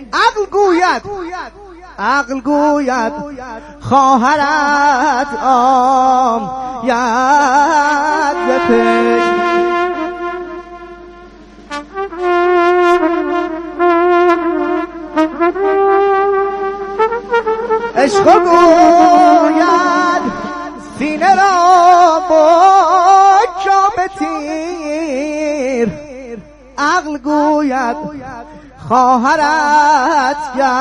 عقل گوید خواهرت آید ز پی. عشق گوید سینه را بگشا به تیر. عقل گوید خواهرت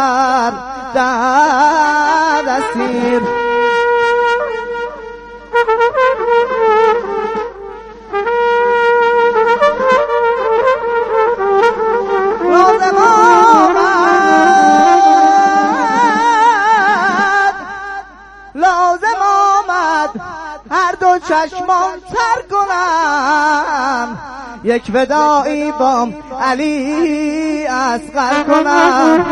گردد اسیر. لازم آمد هر دو چشمان تر کنم، یک وداعی با علی اصغر کنم.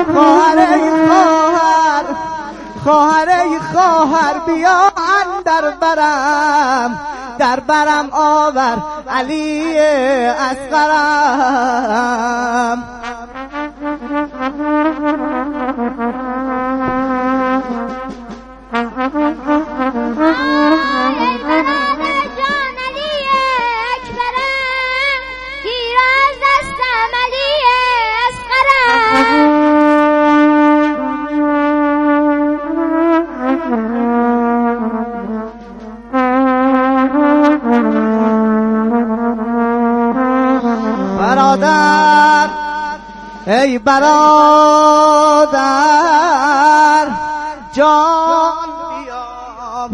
خواهر ای خواهر بیا اندر برم، در برم آور علی اصغرم. برادر ای برادر جان بیاب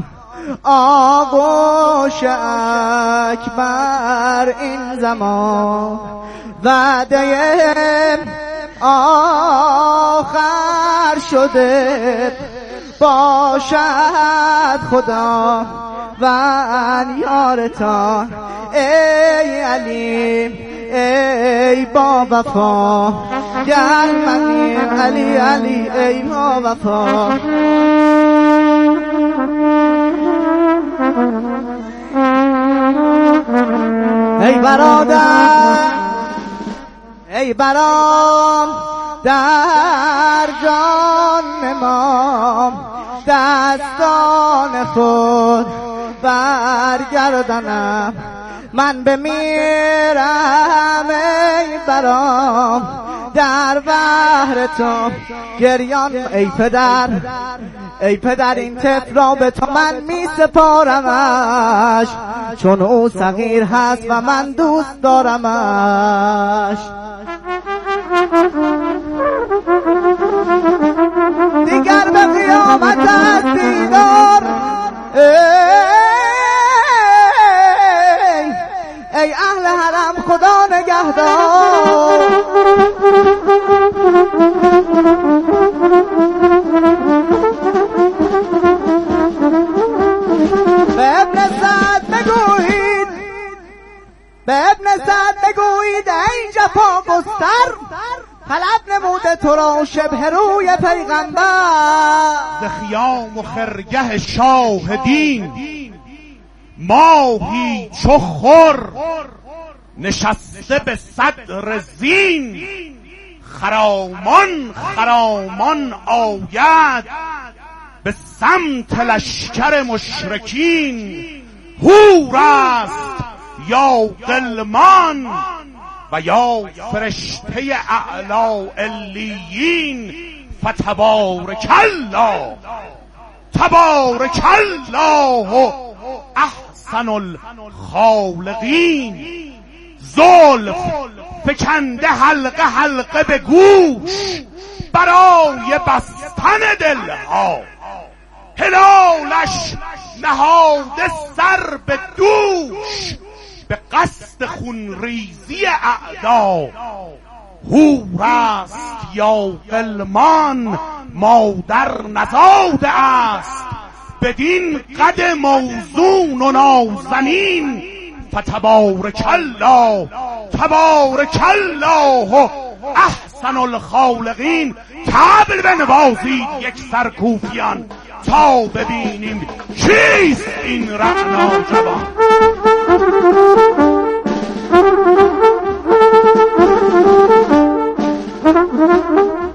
آغوش اکبر این زمان. وعده آخر شده باشد خدا و یارتان ای علی ای با وفا. گل منیم علی علی ای با وفا. ای برادر ای برام در جان ما دستان خود برگردنم. من بمیرم ای برام در بحر تو گریان. ای پدر این طفل را به تو من می سپارمش، چون او صغیر هست و من دوست دارمش. دیگر به قیامت از دیدار ای اهل حرم خدا نگهدار. به ابن سعد بگویید ای جفا گستر، طلب نموده تو را شبه روی پیغمبر. ز خیام و خرگه شاه دین ماهی چو خور نشسته به صدر زین. خرامان آید به سمت لشکر مشرکین. هور است یا غلمان و یا فرشته اعلی علیین. فتبارک الله احسن الخالقین. زلف فکنده حلقه به گوش برای بستن دلها. هلالش نهاده سر به دوش به قصد خونریزی اعدا. هور است یا غلمان مادر نزاده است بدین قد موزون و نازنین. فتبارک الله احسن الخالقین. طبل بنوازید یک سرکوفیان تا ببینیم چیست این رعنا جوان.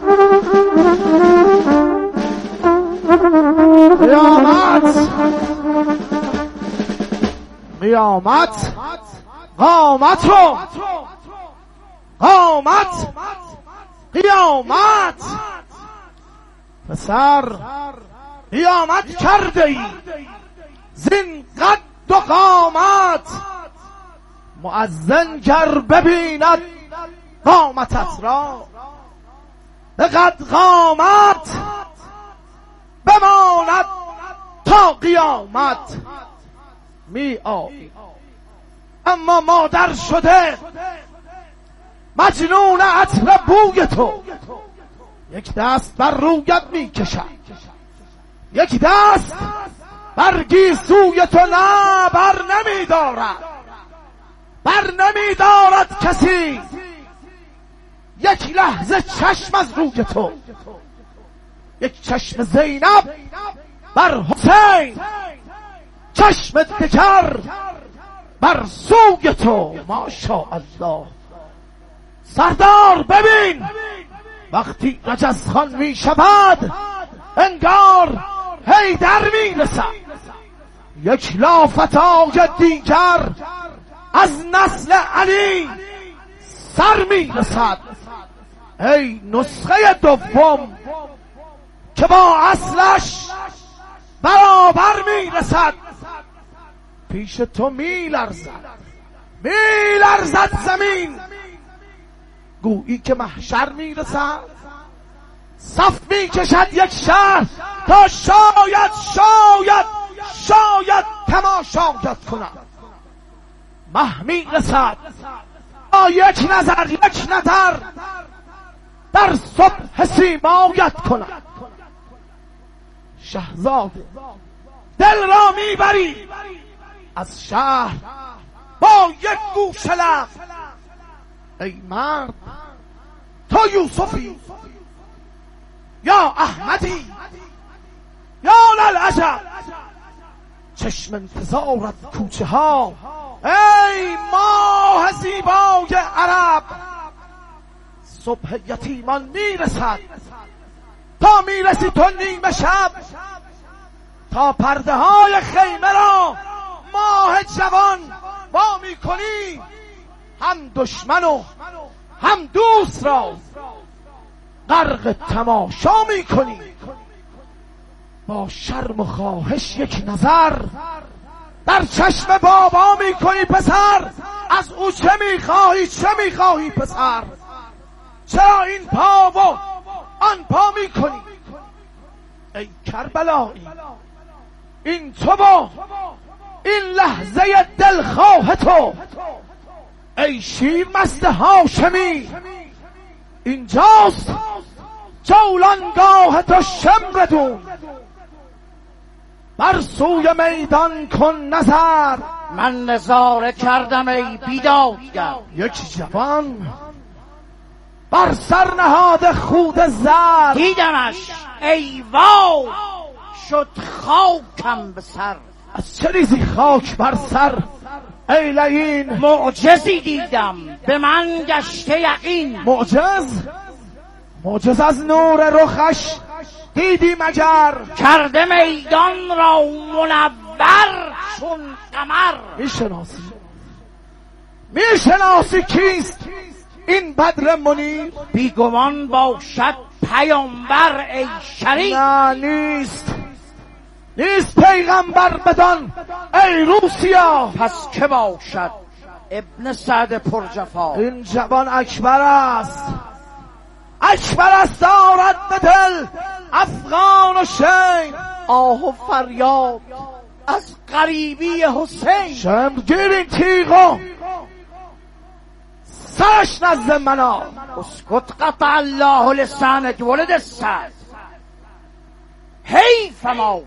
قیامت قامت رو قامت قیامت پسر قیامت کرده ای زین قد و قامت مؤذن گر ببیند قامتت را به قد قامت بماند تا قیامت می آیی. اما مادر شده مجنون عطر بوی تو، یک دست بر رویت می کشد، یک دست بر گیسوی تو نه بر نمی دارد، بر نمی دارد کسی یک لحظه چشم از روی تو. یک چشم زینب بر حسین، چشم دگر بر سوی تو. ماشاءالله. سردار ببین وقتی رجزخان می شود انگار حیدر می رسد. یک لافتای دیگر از نسل علی سر می رسد. ای نسخه دوم که با اصلش برابر می رسد، پیش تو می لرزد زمین، گویی که محشر می رسد. صف می کشد یک شهر تا شاید تماشایت کند. مه می رسد یک نظر در صبح سیمایت کند. شهزاده دل را میبری از شهر با یک گوشه لب. ای مرد تو یوسفی یا احمدی یا للعجب، چشم انتظارت کوچه ها. ای ماه زیبای عرب، صبح یتیمان میرسد تا میرسی تو نیمه شب، تا پرده های خیمه را ماه جوان وا میکنی، هم دشمن و هم دوست را غرق تماشا میکنی. با شرم و خواهش یک نظر در چشم بابا میکنی. پسر از او چه میخواهی پسر؟ چرا این پا و آن پا میکنی؟ ای کربلایی، این تو با این لحظه دلخواه تو. ای شیرمست هاشمی، اینجاست جولانگاه تو شمردون. بر سوی میدان کن نظر، من نظاره کردم ای بیدادگر. یک جوان بر سر نهاد خود زر، دیدمش ای واو شد خاکم به سر. از چه ریزی خاک بر سر ای لعین؟ معجزی دیدم به من گشته یقین. معجز از نور رخش دیدی مگر؟ کرده میدان را منور چون قمر. میشناسی کیست این بدر منیر؟ بیگمان باشد پیامبر ای شریف. نه نیست پیغمبر بدان ای روسیا. پس که باشد؟ ابن سعد پرجفا. این جوان اکبر است دارد به دل افغان و شین. آه و فریاد از غریبی حسین. شمگیر این تیغو سرش نزد منا. اسکت قطع الله لسانک ولد السعد. حیف ما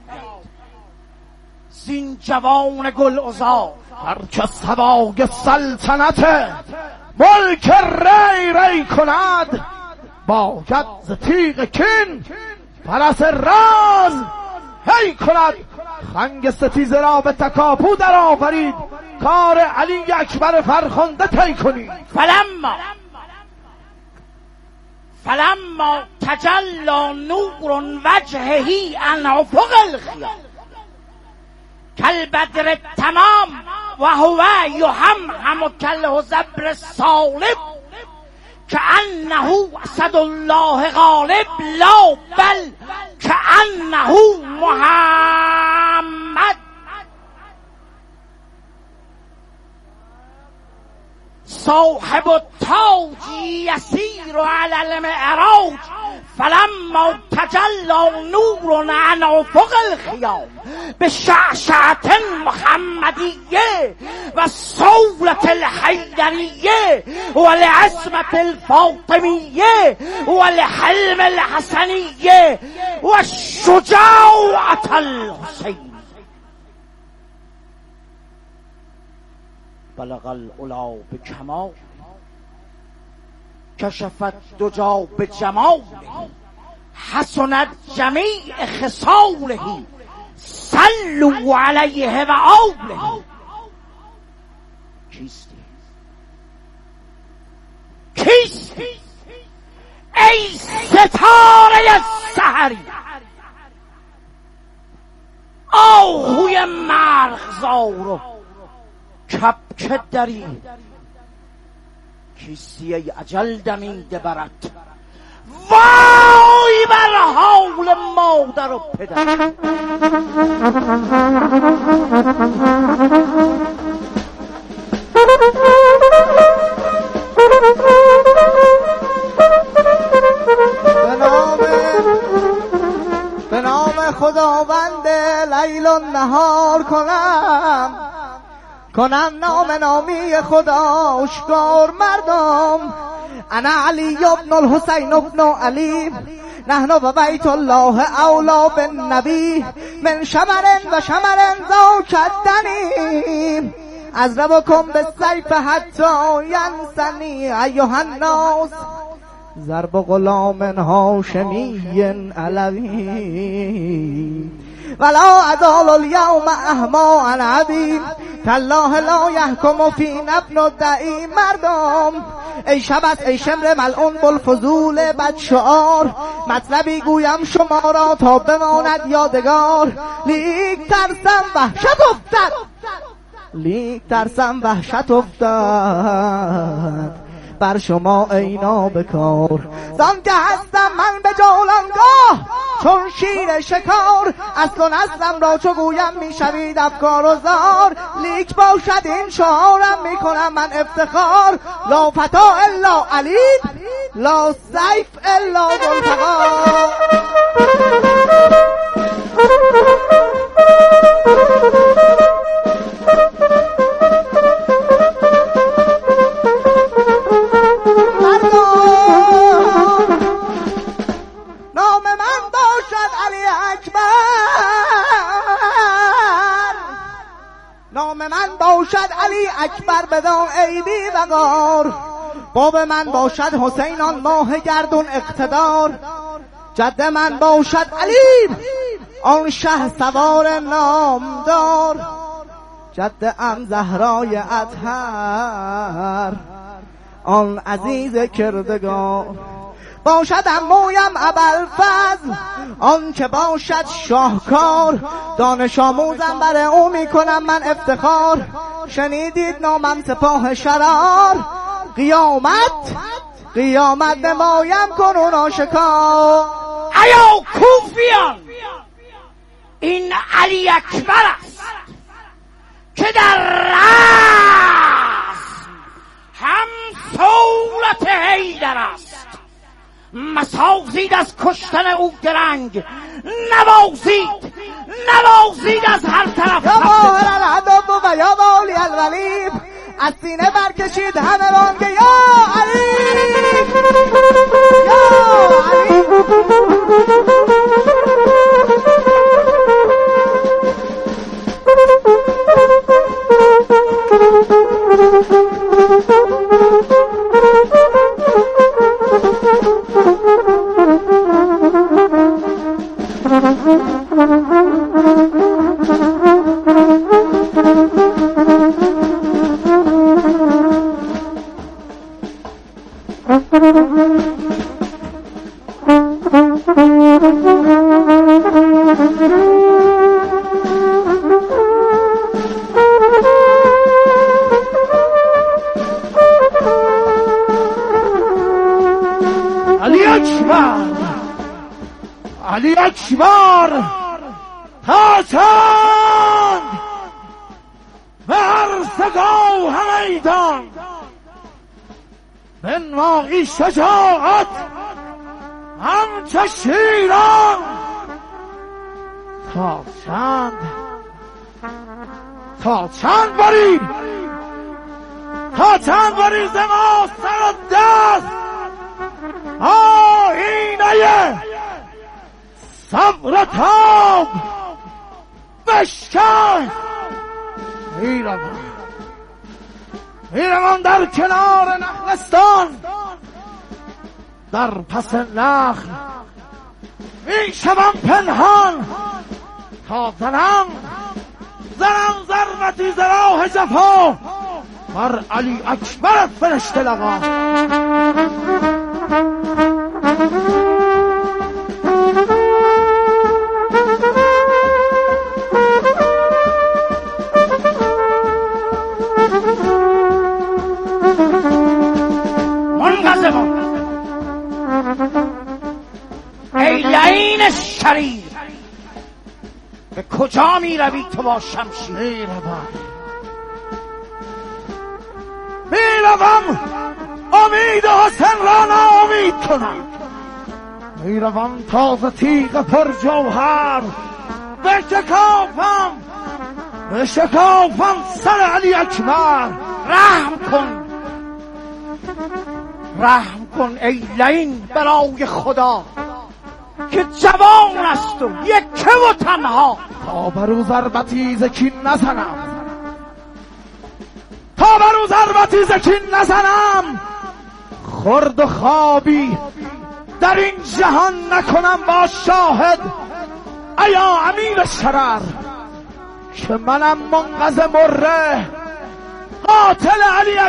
زین جوان گل عذار. هر کس هوای سلطنت ملک ری کند، باید ز تیغ کین فرس راز هی کند. خنگ ستیزه را به تکاپو در آورید، کار علی اکبر فرخنده طی کنید. فلما تجلی نور وجهه عن افق الخیام کالبدر تمام و هو یحمهم کالحزبر الصالب كأنه اسد الله غالب لا بل كأنه محمد صاحب التاج يسير على المعراج فلما تجلى نور عن افق الخيام بالشعشعة المحمدية والصولة الحيدرية والعصمة الفاطمية والحلم الحسنية والشجاعة الحسين بلغ العلا بكمال كشفت دجا بجمال حسنت جميع خصاله صلوا عليه و آله. کیستی ای ستاره سحری آهوی مرغزار کبک دری کیستی ای اجل دمیده برد وای بر حال مادر و پدر. به نام خداوند لیل و نهار کنم نام نامی خدا آشکار مردم. انا علی ابن الحسین ابن علی نحن و بیت الله اولا بالنبی من شمر و شمر ذاکدنی اضربکم بالسیف حتی ینسنی ایها الناس ضرب غلام هاشمی علوی ولا ازال اليوم احما عن عبید تالله لا یحکم فینا ابن الدعی. مردم ای شب است ای شمر ملعون بلفضول بد شعار مطلبی گویم شما را تا بماند یادگار. لیک ترسم وحشت افتاد بر شما ای نابکار. زان که هستم من به جولانگاه چون شیر شکار اصل و نسلم را چو گویم میشوید افکار و زار. لیک باشد این شعارم میکنم من افتخار لا فتا الا علی لا سیف الا ذوالفقار. نام من باشد علی اکبر بدان عیبی وقار. باب من باشد حسین آن ماه گردون اقتدار. جد من باشد علی آن شه سوار نامدار. جد ام زهرای اطهر آن عزیز کردگار. باشد عمویم ابوالفضل آن که باشد شاهکار. دانش آموزم بر او میکنم من افتخار. شنیدید نامم سپاه شرار قیامت نمایم کنون آشکار. ایا کوفیان این علی اکبر است که در رسم هم صورت حیدر است. مسازید از کشتن او درنگ نوازید از هر طرف. یا ماهر العدب و یا مولی الولید از سینه برکشید همه بانگه یا علی یا علی. علی اکبر تا چند به عرصگاه میدان بنمایی شجاعت همچه شیران تا چند باری ز ما سر و دست آینه صبر تاب بشکن میروم در کنار نخلستان در پس نخل میشوم پنهان تا زنم ضربتی ز راه جفا بر علی اکبر فرشته لقا. ای لعین شریر به کجا می روی تو با شمشیر؟ میروم امید حسن را ناامید کنم، میروم تازه تیغ پر جوهر بشکافم سر علی اکبر. رحم کن ای لعین برای خدا که جوان است و یکه و تنها. تا برو ضربتی ز کین نزنم خورد و خوابی در این جهان نکنم با شاهد ایا امیر شرر که منم منقذ مره قاتل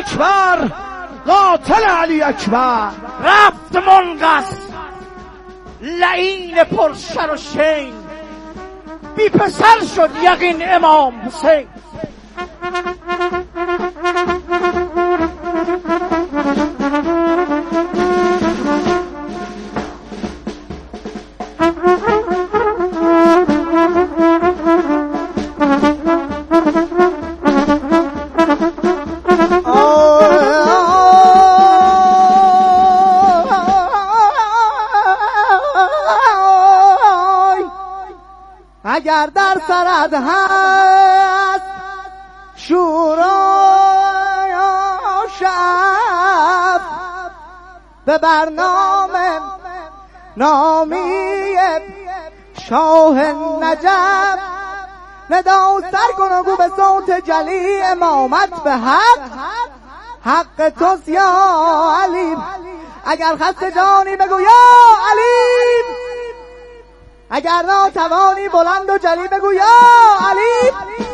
علی اکبر. رفت منقذ لعین پرشر و شین بی پسر شد یقین امام حسین. اگر در سرت هست شورای شب به برنامه نامی شاه نجف ندا سر کن و گو به صوت جلی امامت به حق توست یا علی. اگر خسته جانی بگو یا علی، اگر ناتوانی بلند و جلی بگو یا علی.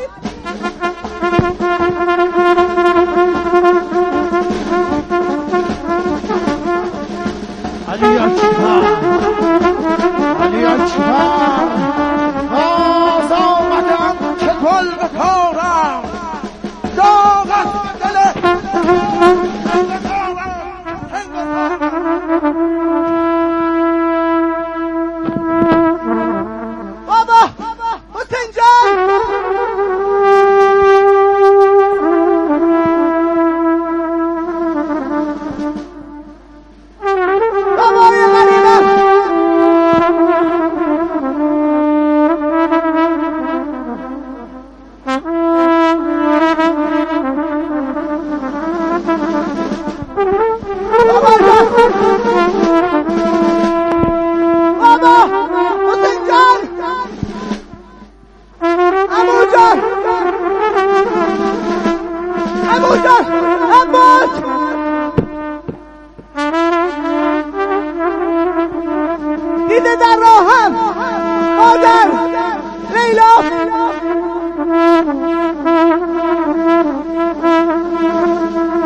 علی اکبر باز آمدم که گل بکارم داغت دل بابا حسین جان بابای غریبم بابا حسین جان عمو جان عباس دیده در راهم مادر لیلا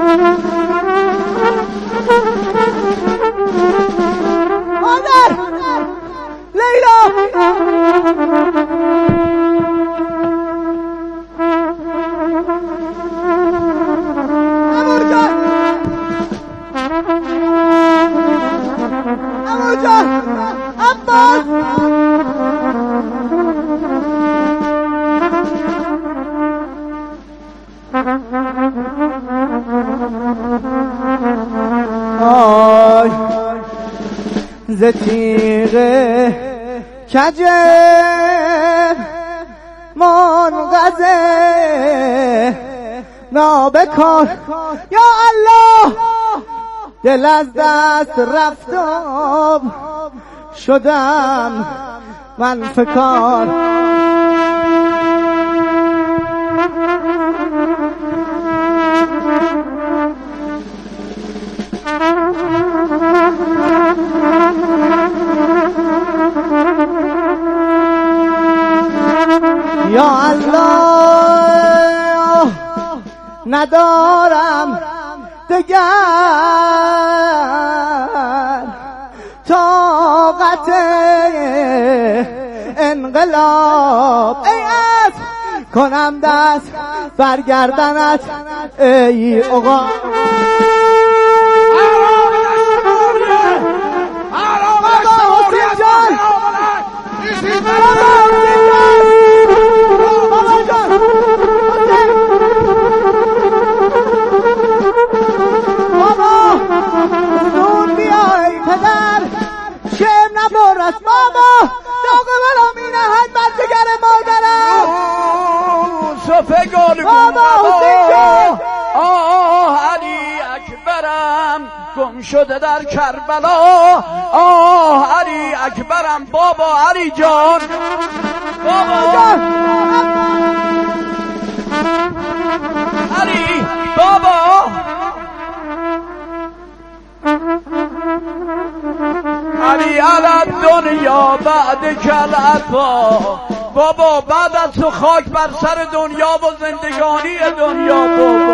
مادر ماما جان عباس آی ز تیغ کجم منقذه نابکار یا الله دل از دست رفتم شدم من فکار یا الله ندارم دگر طاقت انقلاب ای اسب کنم دست برگردنت ای آقا ماما داغ منو مینهد من جگر مادرم صفه گل ماما حسین جان علی اکبرم گم شده در کربلا علی اکبرم بابا علی جان بابا علی بابا علی علی دنیا بعد کل عطا بابا بعد از تو خاک بر سر دنیا و زندگانی دنیا بابا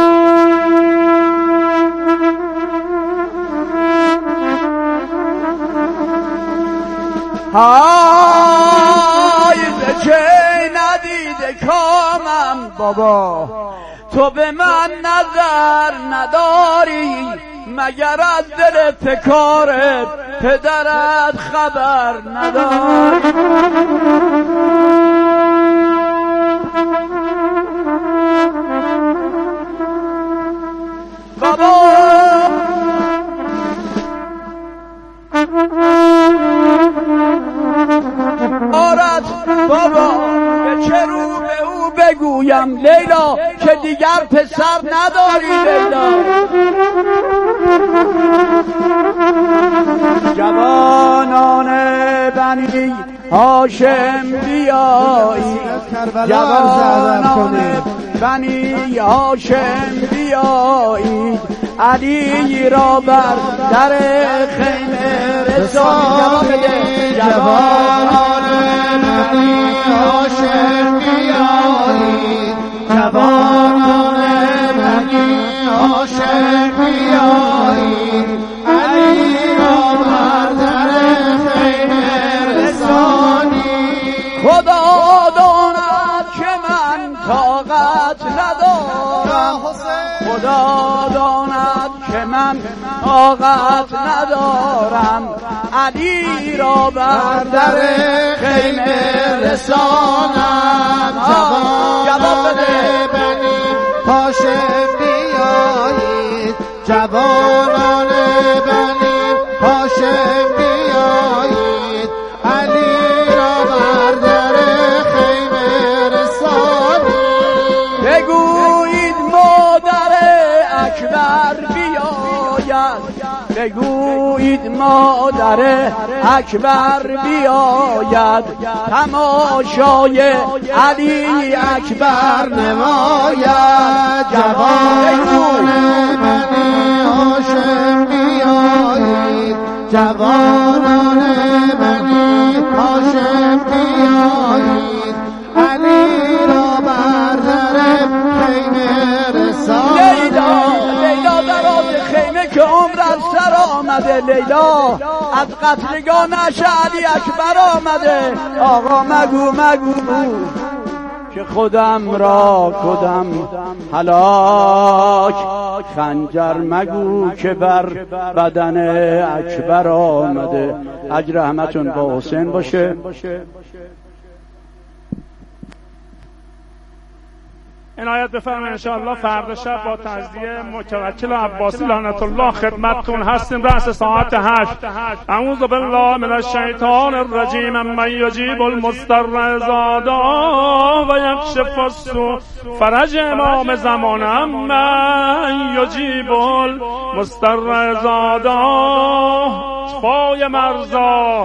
های چه ندیده کامم بابا تو به من نظر نداری مگر از دل فکارت پدرت خبر نداری بابا آرد بابا به چه رو به او بگویم لیلا که دیگر پسر نداری لیلا جوانان بنی هاشم بیایی جوانان بنی هاشم بیایی علی را بر در خیمه رسانید جوانان بنی هاشم بیایی جوانان بنی هاشم بیایی علی را بر در خیمه رسانید خدا داند که من طاقت ندارم خدا داند که من طاقت ندارم علی را بر در خیمه رسانم جواب بده بنی هاشم بیایید جوانان بنی هاشم بیایید علی را بر در خیمه رسانید بگویید مادر اکبر بیاید بگویید مادر اکبر بیاید تماشای علی اکبر نماید جوانان بنی هاشم بیایید جوانان بنی هاشم بیایید علی را بر در خیمه رسانید لیلا در آب خیمه که عمر از سر آمده لیلا از قتلگانش علی اکبر آمده آقا مگو که خودم را کدم هلاک. خنجر مگو که بر بدن اکبر آمده. اجر همتون با حسین باشه. عنایت بفرمایید انشاءالله فردا شب با تعزیه متوکل عباسی لعنت الله خدمتتون هستیم رأس ساعت 8. اعوذ بالله من الشیطان الرجیم. من یجیب المضطر اذا دعا و یکشف السوء. فرج امام زمان. من یجیب المضطر اذا دعا. شفای مرزا.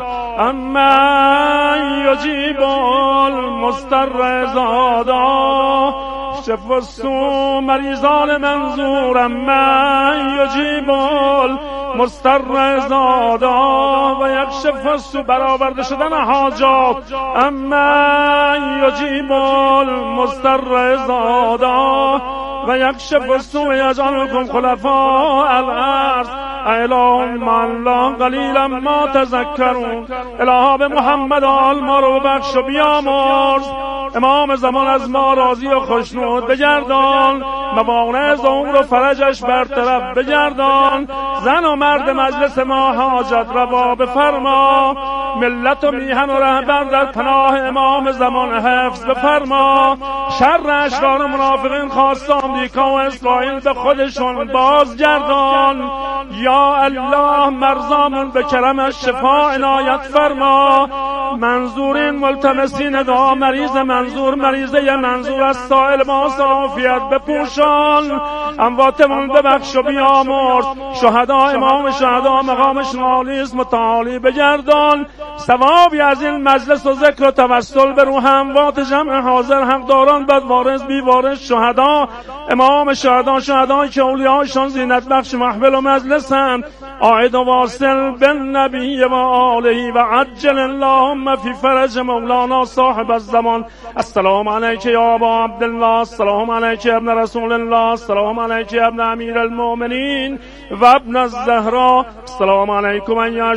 من یجیب المضطر اذا دعا. شف السوء مریضان منظورم. من یجیب المضطر اذا دعا و یکشف السوء. برآورده شدن حاجات. من یجیب المضطر اذا دعا و یکشف السوء یجعلکم خلفاء الارض. اله مع الله قلیلا ما تذکرون. اله به محمد آل ما رو بخش و بیامرز. امام زمان از ما راضی و خوشنود بگردان. موانع ظهور و فرجش برطرف بگردان. زن و مرد مجلس ما حاجت روا بفرما. ملت و میهن و رهبر در پناه امام زمان حفظ بفرما. شر اشرار و منافقین خواست آمریکا و اسرائیل به خودشون بازگردان. یا الله مرزامون به کرمش شفا عنایت فرما. منظورین ملتمسین دعا مریض منظور مریضه منظور از سائل ما عافیت بپوشان. امواتمون ببخش و بیامرز. شهدا امام شهدا مقامشون عالی است متعالی بگردان. ثوابی از این مجلس و ذکر و توسل به روح اموات جمع حاضر حقداران بد وارث بی وارث شهدا امام شهدا شهدایی که اولیایشان زینت بخش محفل و مجلسند. عائد و واصل بالنبی و آله و عجل اللهم فی فرج مولانا صاحب الزمان. السلام علیک یا ابا عبدالله. السلام علیک یا ابن رسول الله. السلام علیک یا ابن امیر المؤمنین و ابن الزهرا. السلام علیکم ایها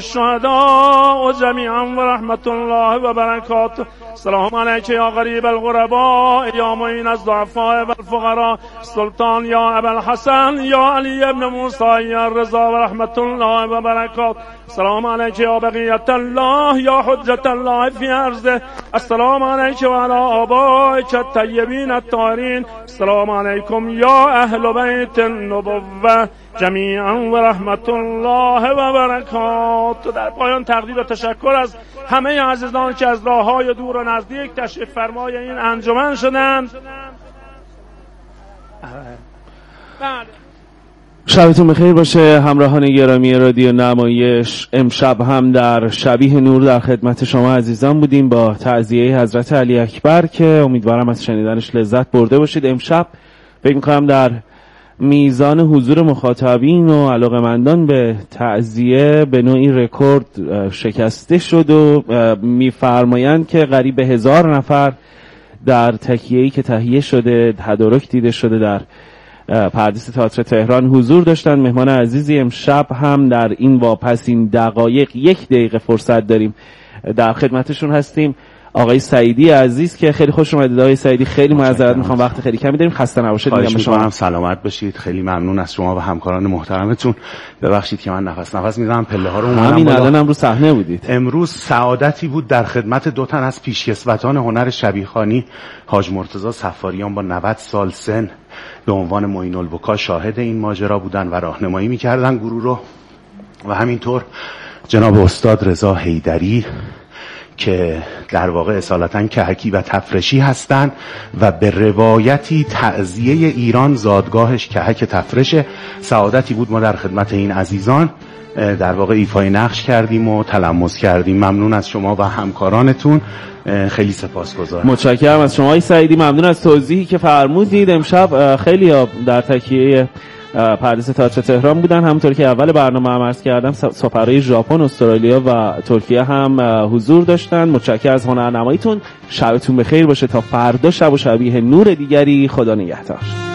الشهداء جمیعا و رحمت الله و برکاته. السلام علیک یا غریب الغرباء یا معین الضعفاء و الفقراء. سلطان یا ابا الحسن یا علی ابن موسی یا رضا و رحمت الله و برکاته. السلام علیک یا بقیت الله یا حجت الله فی ارضه. السلام علیک و علی آبائک الطیبین الطاهرین. السلام علیکم یا اهل بیت النبوه جمیعا و رحمت الله و برکاته. در پایان تقدیر و تشکر از همه عزیزان که از راه‌های دور و نزدیک تشریف فرمای این انجمن شدند. شبتون بخیر باشه همراهان گرامی رادیو نمایش. امشب هم در شبیه نور در خدمت شما عزیزان بودیم با تعزیه حضرت علی اکبر که امیدوارم از شنیدنش لذت برده باشید. امشب فکر می‌کنم در میزان حضور مخاطبین و علاقمندان به تعزیه به نوعی رکورد شکسته شد و می‌فرمایند که قریب 1000 نفر در تکیه‌ای که تهیه شده تدارک دیده شده در پردیس تئاتر تهران حضور داشتن. مهمان عزیزی امشب هم در این واپسین دقایق 1 دقیقه فرصت داریم در خدمتشون هستیم. آقای سعیدی عزیز که خیلی خوش اومدید. آقای سعیدی خیلی معذرت میخوام وقت خیلی کمی داریم. خسته نباشید میگم به شما. هم سلامت باشید. خیلی ممنون از شما و همکاران محترمتون. ببخشید که من نفس میزنم پله ها رو اومدم. همین الانم رو صحنه بودید. امروز سعادتی بود در خدمت 2 تن از پیشکسوتان هنر شبیخوانی. حاج مرتضی صفاریان با 90 سال سن به عنوان معین البکا شاهد این ماجرا بودن و راهنمایی میکردن گروه رو و همینطور جناب استاد رضا حیدری که در واقع اصالتاً کهکی و تفرشی هستند و به روایتی تعزیه ایران زادگاهش کهک تفرشه. سعادتی بود ما در خدمت این عزیزان در واقع ایفای نقش کردیم و تلمس کردیم. ممنون از شما و همکارانتون. خیلی سپاسگزارم. متشکرم از شما آقای سعیدی. ممنون از توضیحی که فرمودید. امشب خیلی در تکیه پردیس تئاتر تهران بودن. همونطور که اول برنامه هم عرض کردم سفرهای ژاپن، استرالیا و ترکیه هم حضور داشتن. متشکرم از هنرنماییتون. شبتون بخیر باشه تا فردا شب و شبیه نور دیگری. خدا نگهدار.